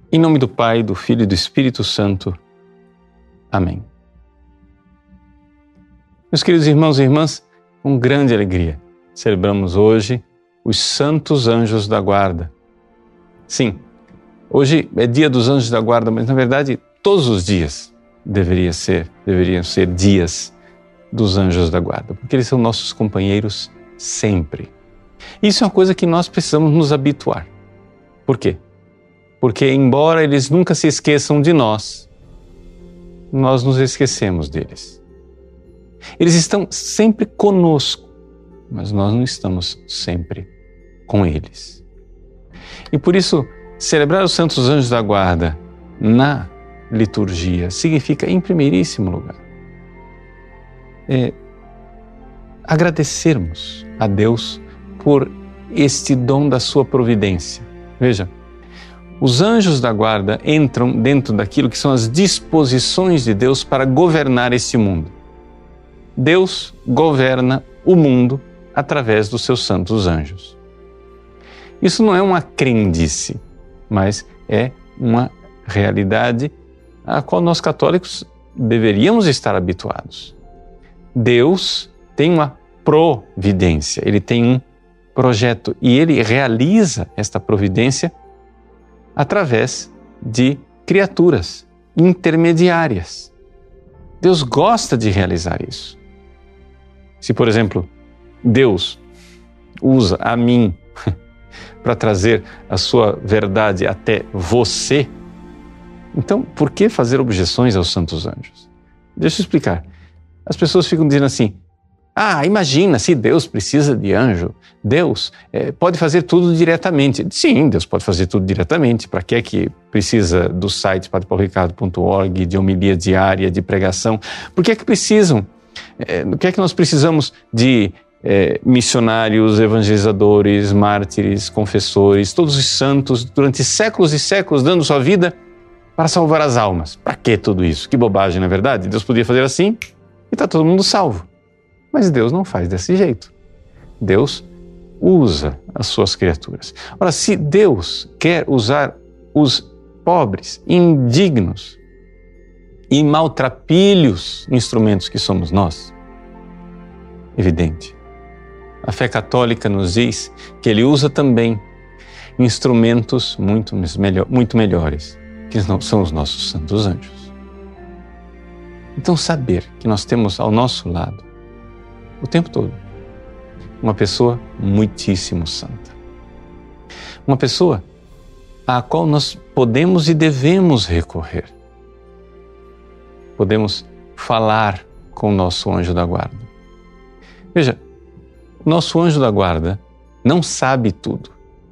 Em nome do Pai, do Filho e do Espírito Santo. Amém. Meus queridos irmãos e irmãs, com grande alegria, celebramos hoje os Santos Anjos da Guarda. Sim, hoje é dia dos Anjos da Guarda, mas na verdade todos os dias deveriam ser dias dos Anjos da Guarda, porque eles são nossos companheiros sempre. Isso é uma coisa que nós precisamos nos habituar. Por quê? Porque embora eles nunca se esqueçam de nós, nós nos esquecemos deles. Eles estão sempre conosco, mas nós não estamos sempre com eles. E por isso, celebrar os Santos Anjos da Guarda na liturgia significa, em primeiríssimo lugar, agradecermos a Deus por este dom da sua providência. Veja, os anjos da guarda entram dentro daquilo que são as disposições de Deus para governar esse mundo. Deus governa o mundo através dos seus santos anjos. Isso não é uma crendice, mas é uma realidade à qual nós católicos deveríamos estar habituados. Deus tem uma providência, Ele tem um projeto e Ele realiza esta providência através de criaturas intermediárias. Deus gosta de realizar isso. Se, por exemplo, Deus usa a mim para trazer a sua verdade até você, então por que fazer objeções aos santos anjos? Deixa eu explicar. As pessoas ficam dizendo assim: imagina, se Deus precisa de anjo, Deus pode fazer tudo diretamente. Sim, Deus pode fazer tudo diretamente. Para que é que precisa do site padrepaulricardo.org, de homilia diária, de pregação? Por que é que precisam? Por que é que nós precisamos de missionários, evangelizadores, mártires, confessores, todos os santos, durante séculos e séculos, dando sua vida para salvar as almas? Para que tudo isso? Que bobagem, não é verdade? Deus podia fazer assim e está todo mundo salvo. Mas Deus não faz desse jeito. Deus usa as suas criaturas. Ora, se Deus quer usar os pobres, indignos e maltrapilhos instrumentos que somos nós, evidente, a fé católica nos diz que Ele usa também instrumentos muito melhores, que são os nossos santos anjos. Então, saber que nós temos ao nosso lado o tempo todo uma pessoa muitíssimo santa, uma pessoa à qual nós podemos e devemos recorrer, podemos falar com o nosso anjo da guarda. Veja, nosso anjo da guarda não sabe tudo.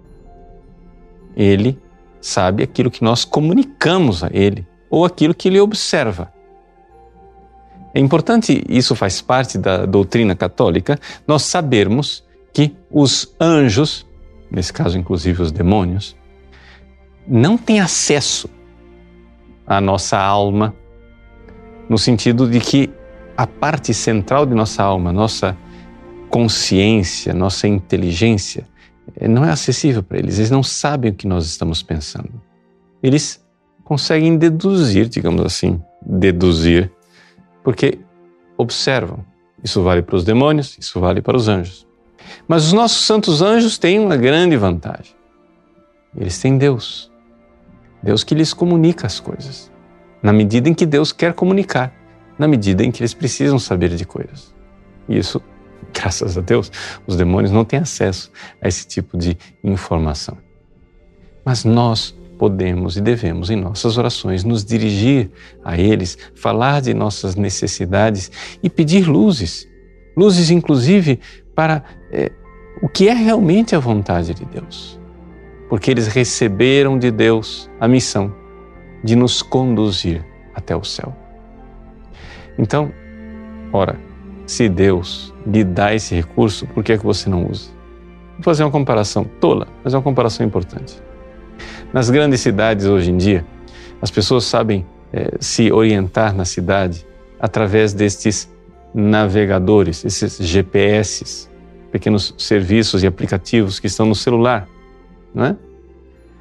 Ele sabe aquilo que nós comunicamos a ele ou aquilo que ele observa. É importante, isso faz parte da doutrina católica, nós sabermos que os anjos, nesse caso inclusive os demônios, não têm acesso à nossa alma, no sentido de que a parte central de nossa alma, nossa consciência, nossa inteligência, não é acessível para eles. Eles não sabem o que nós estamos pensando. Eles conseguem deduzir, digamos assim, porque observam. Isso vale para os demônios, isso vale para os anjos. Mas os nossos santos anjos têm uma grande vantagem. Eles têm Deus. Deus que lhes comunica as coisas, na medida em que Deus quer comunicar, na medida em que eles precisam saber de coisas. E isso, graças a Deus, os demônios não têm acesso a esse tipo de informação. Mas nós podemos e devemos, em nossas orações, nos dirigir a eles, falar de nossas necessidades e pedir luzes inclusive para o que é realmente a vontade de Deus. Porque eles receberam de Deus a missão de nos conduzir até o céu. Então, ora, se Deus lhe dá esse recurso, por que é que você não usa? Vou fazer uma comparação tola, mas é uma comparação importante. Nas grandes cidades hoje em dia, as pessoas sabem se orientar na cidade através destes navegadores, esses GPS, pequenos serviços e aplicativos que estão no celular, não é?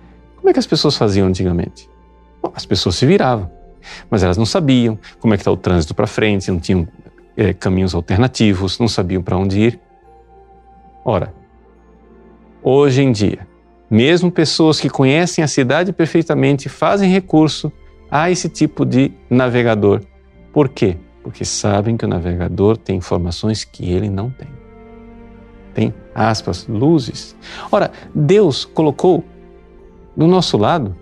Como é que as pessoas faziam antigamente? Bom, as pessoas se viravam, mas elas não sabiam como é que está o trânsito para frente, não tinham caminhos alternativos, não sabiam para onde ir. Ora, hoje em dia, mesmo pessoas que conhecem a cidade perfeitamente fazem recurso a esse tipo de navegador. Por quê? Porque sabem que o navegador tem informações que ele não tem. Tem, aspas, luzes. Ora, Deus colocou do nosso lado,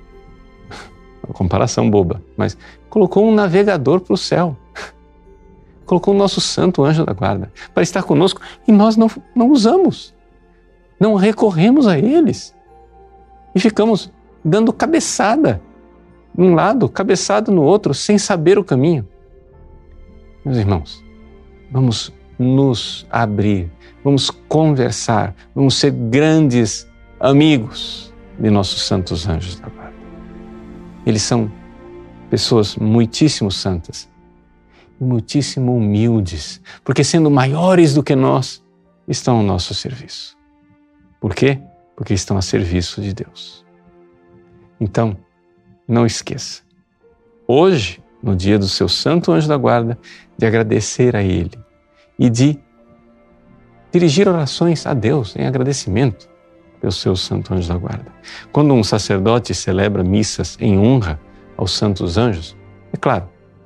uma comparação boba, mas colocou um navegador para o céu. Colocou o nosso santo anjo da guarda para estar conosco e nós não usamos. Não recorremos a eles. E ficamos dando cabeçada num lado, cabeçada no outro, sem saber o caminho. Meus irmãos, vamos nos abrir, vamos conversar, vamos ser grandes amigos de nossos santos anjos da guarda. Eles são pessoas muitíssimo santas e muitíssimo humildes, porque sendo maiores do que nós, estão ao nosso serviço. Por quê? Porque estão a serviço de Deus. Então, não esqueça, hoje, no dia do seu santo anjo da guarda, de agradecer a Ele e de dirigir orações a Deus em agradecimento pelo seu santo anjo da guarda. Quando um sacerdote celebra missas em honra aos santos anjos, é claro,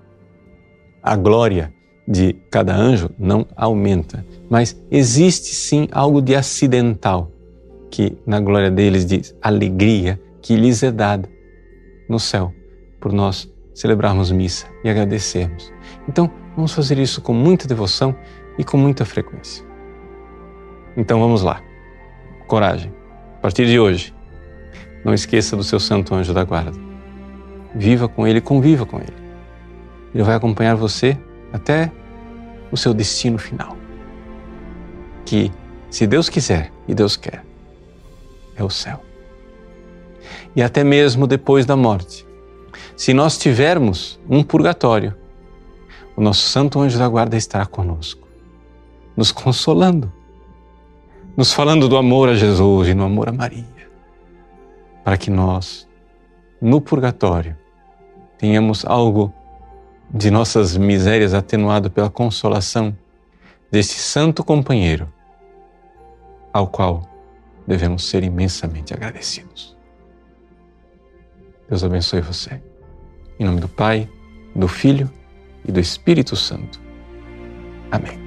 a glória de cada anjo não aumenta, mas existe sim algo de acidental que na glória deles diz alegria que lhes é dada no céu por nós celebrarmos missa e agradecermos. Então, vamos fazer isso com muita devoção e com muita frequência. Então, vamos lá. Coragem. A partir de hoje, não esqueça do seu santo anjo da guarda. Viva com ele, conviva com ele. Ele vai acompanhar você até o seu destino final. Que, se Deus quiser e Deus quer, é o céu. E até mesmo depois da morte, se nós tivermos um purgatório, o nosso santo anjo da guarda estará conosco, nos consolando, nos falando do amor a Jesus e no amor a Maria, para que nós, no purgatório, tenhamos algo de nossas misérias atenuado pela consolação deste santo companheiro, ao qual devemos ser imensamente agradecidos. Deus abençoe você. Em nome do Pai, do Filho e do Espírito Santo. Amém.